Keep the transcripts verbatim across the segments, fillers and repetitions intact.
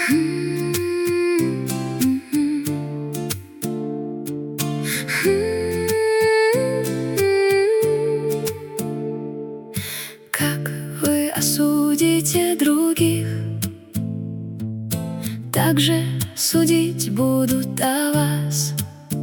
Как вы осудите других, так же судить будут о вас.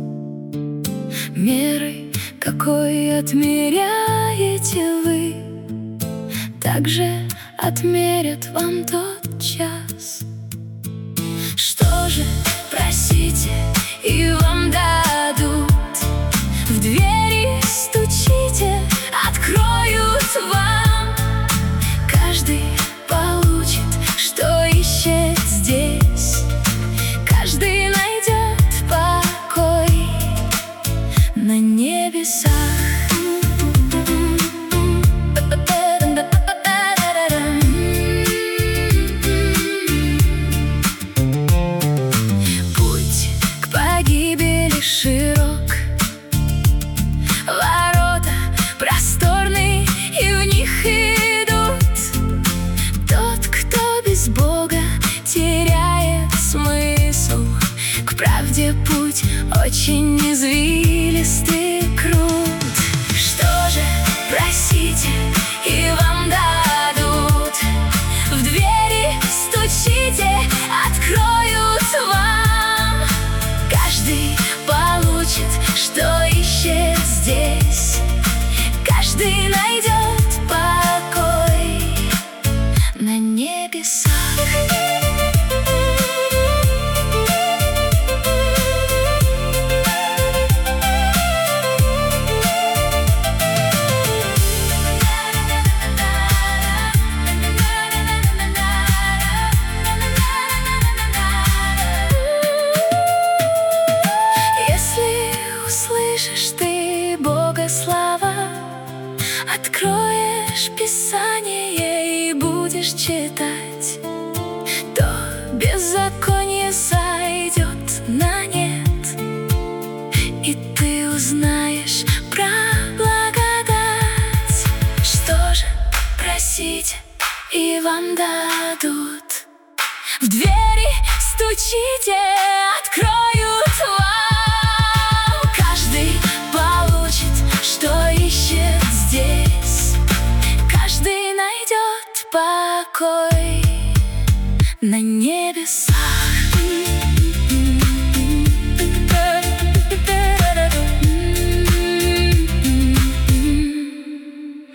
Мерой, какой отмеряете вы, так же отмерят вам тот час. Что же просите, и вам дадут? В двери стучите, откроют вам. Каждый получит, что ищет здесь. Каждый найдет покой на небесах. Путь к погибели широк, ворота просторные, и в них идут. Тот, кто без Бога теряет смысл. К правде путь очень извилистый, крут. Что же просите, и вам дадут? В двери стучите, откроют вам. Каждый получит, что ищет здесь. Каждый найдет покой на небесах. Услышишь ты Бога слава, откроешь Писание и будешь читать, то беззаконие сойдет на нет, и ты узнаешь про благодать. Что же просите, и вам дадут? В двери стучите, откроют вам. Что ищет здесь, каждый найдет покой на небесах.